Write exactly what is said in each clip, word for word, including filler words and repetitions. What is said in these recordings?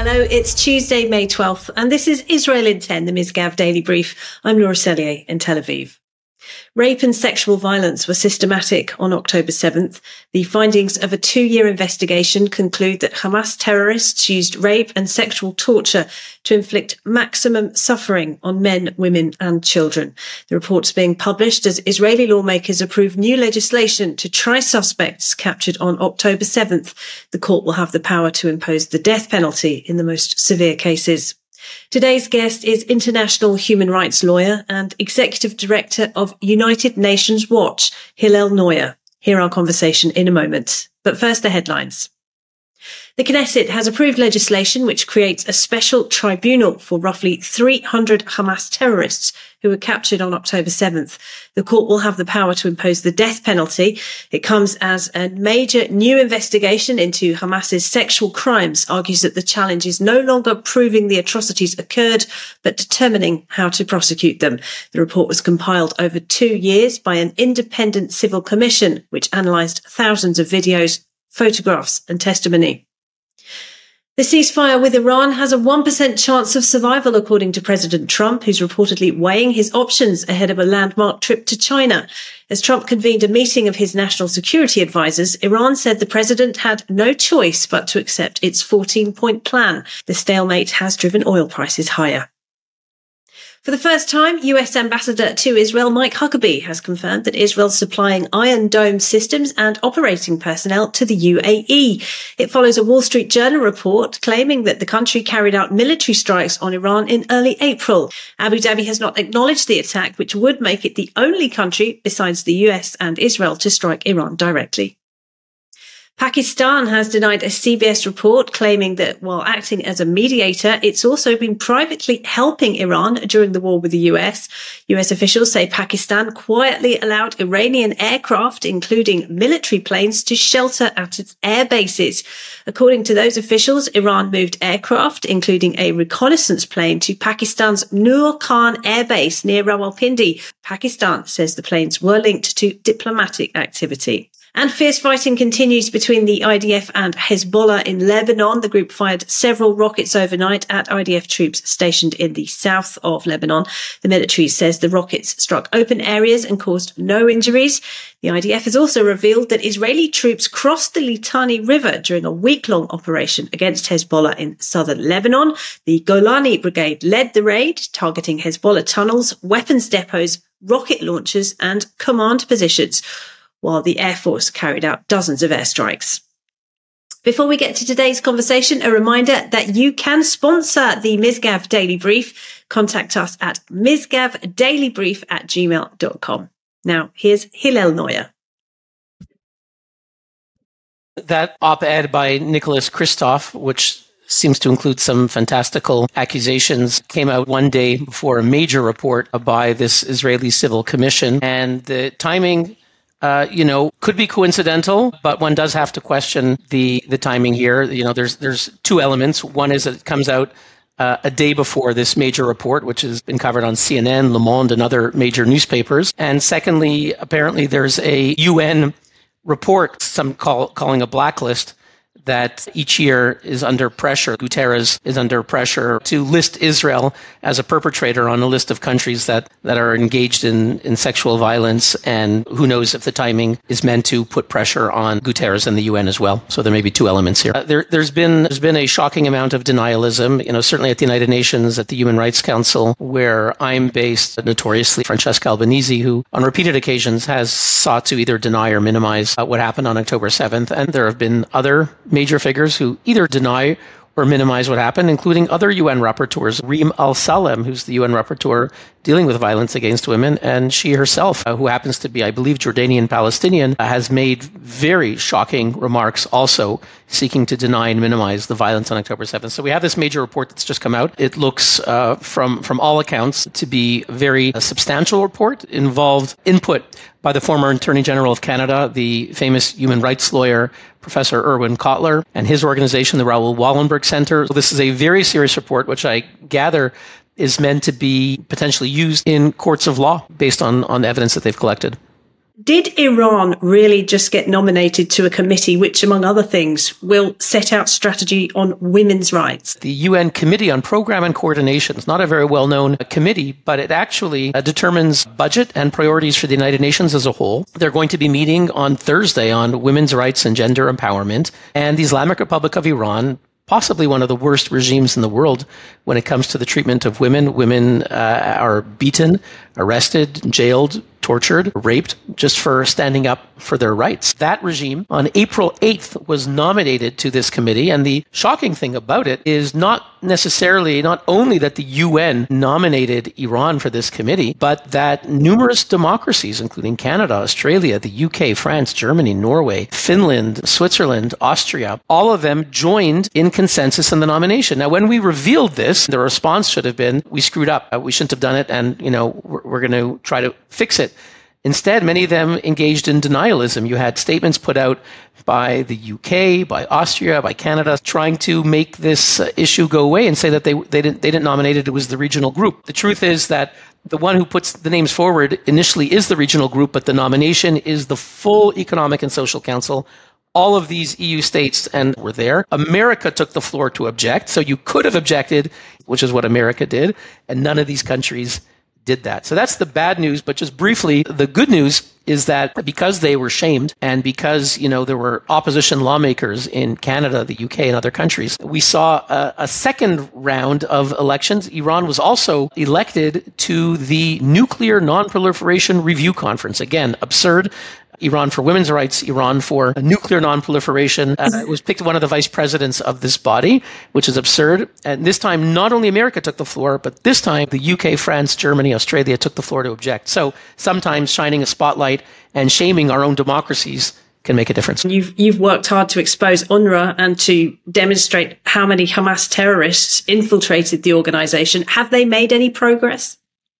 Hello, it's Tuesday, May twelfth, and this is Israel in ten, the Misgav Daily Brief. I'm Laura Sellier in Tel Aviv. Rape and sexual violence were systematic on October seventh. The findings of a two-year investigation conclude that Hamas terrorists used rape and sexual torture to inflict maximum suffering on men, women and children. The report's being published as Israeli lawmakers approve new legislation to try suspects captured on October seventh. The court will have the power to impose the death penalty in the most severe cases. Today's guest is international human rights lawyer and executive director of United Nations Watch, Hillel Neuer. Hear our conversation in a moment. But first, the headlines. The Knesset has approved legislation which creates a special tribunal for roughly three hundred Hamas terrorists who were captured on October seventh. The court will have the power to impose the death penalty. It comes as a major new investigation into Hamas's sexual crimes argues that the challenge is no longer proving the atrocities occurred, but determining how to prosecute them. The report was compiled over two years by an independent civil commission, which analysed thousands of videos, photographs and testimony. The ceasefire with Iran has a one percent chance of survival, according to President Trump, who's reportedly weighing his options ahead of a landmark trip to China. As Trump convened a meeting of his national security advisors, Iran said the president had no choice but to accept its fourteen-point plan. The stalemate has driven oil prices higher. For the first time, U S Ambassador to Israel Mike Huckabee has confirmed that Israel's supplying Iron Dome systems and operating personnel to the U A E. It follows a Wall Street Journal report claiming that the country carried out military strikes on Iran in early April. Abu Dhabi has not acknowledged the attack, which would make it the only country besides the U S and Israel to strike Iran directly. Pakistan has denied a C B S report claiming that while acting as a mediator, it's also been privately helping Iran during the war with the U S. U S officials say Pakistan quietly allowed Iranian aircraft, including military planes, to shelter at its air bases. According to those officials, Iran moved aircraft, including a reconnaissance plane, to Pakistan's Noor Khan air base near Rawalpindi. Pakistan says the planes were linked to diplomatic activity. And fierce fighting continues between the I D F and Hezbollah in Lebanon. The group fired several rockets overnight at I D F troops stationed in the south of Lebanon. The military says the rockets struck open areas and caused no injuries. The I D F has also revealed that Israeli troops crossed the Litani River during a week-long operation against Hezbollah in southern Lebanon. The Golani Brigade led the raid, targeting Hezbollah tunnels, weapons depots, rocket launchers and command positions, while the Air Force carried out dozens of airstrikes. Before we get to today's conversation, a reminder that you can sponsor the Misgav Daily Brief. Contact us at misgavdailybrief at gmail dot com. Now, here's Hillel Neuer. That op-ed by Nicholas Kristof, which seems to include some fantastical accusations, came out one day before a major report by this Israeli civil commission. And the timing Uh, you know, could be coincidental, but one does have to question the the timing here. You know, there's there's two elements. One is that it comes out uh, a day before this major report, which has been covered on C N N, Le Monde, and other major newspapers. And secondly, apparently there's a U N report, some call calling a blacklist, that each year is under pressure. Guterres is under pressure to list Israel as a perpetrator on a list of countries that, that are engaged in, in sexual violence. And who knows if the timing is meant to put pressure on Guterres and the U N as well. So there may be two elements here. Uh, there, there's been there's been a shocking amount of denialism, you know, certainly at the United Nations, at the Human Rights Council, where I'm based, notoriously Francesca Albanese, who on repeated occasions has sought to either deny or minimize uh, what happened on October seventh. And there have been other major figures who either deny or minimize what happened, including other U N rapporteurs. Reem Al-Salem, who's the U N rapporteur dealing with violence against women, and she herself, uh, who happens to be, I believe, Jordanian-Palestinian, uh, has made very shocking remarks also seeking to deny and minimize the violence on October seventh. So we have this major report that's just come out. It looks, uh, from, from all accounts, to be a very uh, substantial report, involved input by the former Attorney General of Canada, the famous human rights lawyer, Professor Irwin Kotler, and his organization, the Raoul Wallenberg Center. So this is a very serious report, which I gather is meant to be potentially used in courts of law based on, on evidence that they've collected. Did Iran really just get nominated to a committee which, among other things, will set out strategy on women's rights? The U N Committee on Program and Coordination is not a very well-known committee, but it actually uh, determines budget and priorities for the United Nations as a whole. They're going to be meeting on Thursday on women's rights and gender empowerment. And the Islamic Republic of Iran, possibly one of the worst regimes in the world when it comes to the treatment of women. Women uh, are beaten, arrested, jailed, tortured, raped, just for standing up for their rights. That regime on April eighth was nominated to this committee. And the shocking thing about it is not necessarily, not only that the U N nominated Iran for this committee, but that numerous democracies, including Canada, Australia, the U K, France, Germany, Norway, Finland, Switzerland, Austria, all of them joined in consensus in the nomination. Now, when we revealed this, the response should have been, we screwed up. We shouldn't have done it. And, you know, we're, we're going to try to fix it. Instead, many of them engaged in denialism. You had statements put out by the U K, by Austria, by Canada, trying to make this uh, issue go away and say that they they didn't they didn't nominate it. It was the regional group. The truth is that the one who puts the names forward initially is the regional group, but the nomination is the full Economic and Social Council. All of these E U states and were there. America took the floor to object. So you could have objected, which is what America did, and none of these countries did that. So that's the bad news. But just briefly, the good news is that because they were shamed and because, you know, there were opposition lawmakers in Canada, the U K, and other countries, we saw a, a second round of elections. Iran was also elected to the Nuclear Non-Proliferation Review Conference. Again, absurd. Iran for women's rights, Iran for nuclear non-proliferation. Uh, it was picked one of the vice presidents of this body, which is absurd. And this time, not only America took the floor, but this time the U K, France, Germany, Australia took the floor to object. So sometimes shining a spotlight and shaming our own democracies can make a difference. You've you've worked hard to expose UNRWA and to demonstrate how many Hamas terrorists infiltrated the organization. Have they made any progress?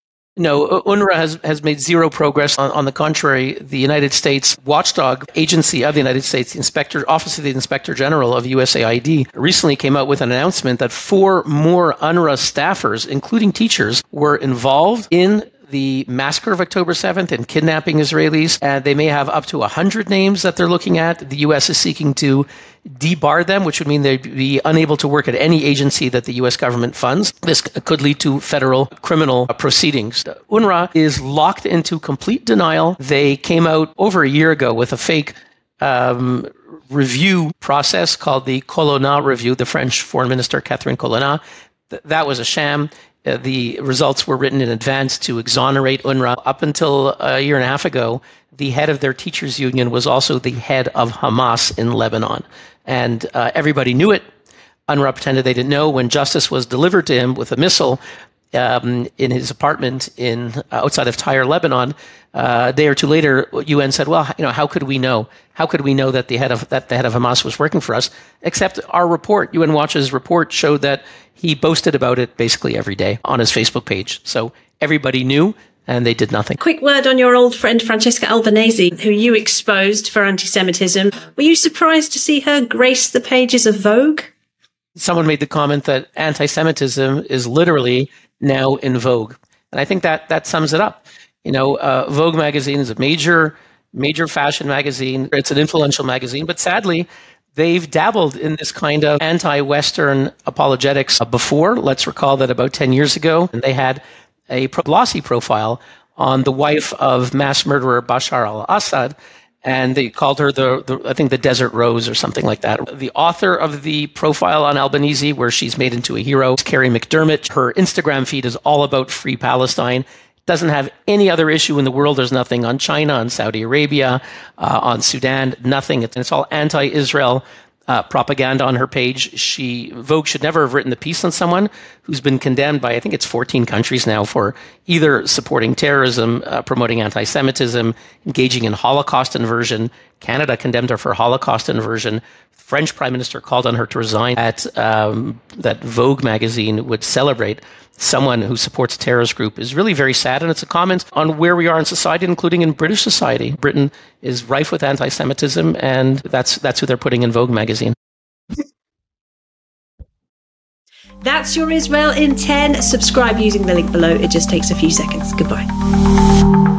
No, UNRWA has, has made zero progress. On, on the contrary, the United States watchdog agency of the United States, the Inspector, Office of the Inspector General of U S A I D, recently came out with an announcement that four more UNRWA staffers, including teachers, were involved in the massacre of October seventh and kidnapping Israelis. And they may have up to one hundred names that they're looking at. The U S is seeking to debar them, which would mean they'd be unable to work at any agency that the U S government funds. This could lead to federal criminal proceedings. UNRWA is locked into complete denial. They came out over a year ago with a fake um, review process called the Colonna Review, the French Foreign Minister, Catherine Colonna. Th- that was a sham. Uh, the results were written in advance to exonerate UNRWA. Up until a year and a half ago, the head of their teachers union was also the head of Hamas in Lebanon. And uh, everybody knew it. UNRWA pretended they didn't know. When justice was delivered to him with a missile um, in his apartment in uh, outside of Tyre, Lebanon, uh, a day or two later, U N said, "Well, you know, how could we know? How could we know that the head of that the head of Hamas was working for us? Except our report, U N Watch's report, showed that he boasted about it basically every day on his Facebook page. So everybody knew." And they did nothing. Quick word on your old friend Francesca Albanese, who you exposed for anti-Semitism. Were you surprised to see her grace the pages of Vogue? Someone made the comment that anti-Semitism is literally now in vogue. And I think that that sums it up. You know, uh, Vogue magazine is a major, major fashion magazine. It's an influential magazine, but sadly, they've dabbled in this kind of anti-Western apologetics before. Let's recall that about ten years ago, they had a glossy profile on the wife of mass murderer Bashar al-Assad, and they called her the, the, I think, the Desert Rose or something like that. The author of the profile on Albanese, where she's made into a hero, is Carrie McDermott. Her Instagram feed is all about free Palestine. Doesn't have any other issue in the world. There's nothing on China, on Saudi Arabia, uh, on Sudan, nothing. It's, it's all anti-Israel Uh, propaganda on her page. She Vogue should never have written the piece on someone who's been condemned by, I think it's fourteen countries now, for either supporting terrorism, uh, promoting anti-Semitism, engaging in Holocaust inversion. Canada condemned her for Holocaust inversion. French Prime Minister called on her to resign. That um, that Vogue magazine would celebrate someone who supports a terrorist group is really very sad, and it's a comment on where we are in society, including in British society. Britain is rife with anti-Semitism, and that's that's who they're putting in Vogue magazine. That's your Israel in ten. Subscribe using the link below. It just takes a few seconds. Goodbye.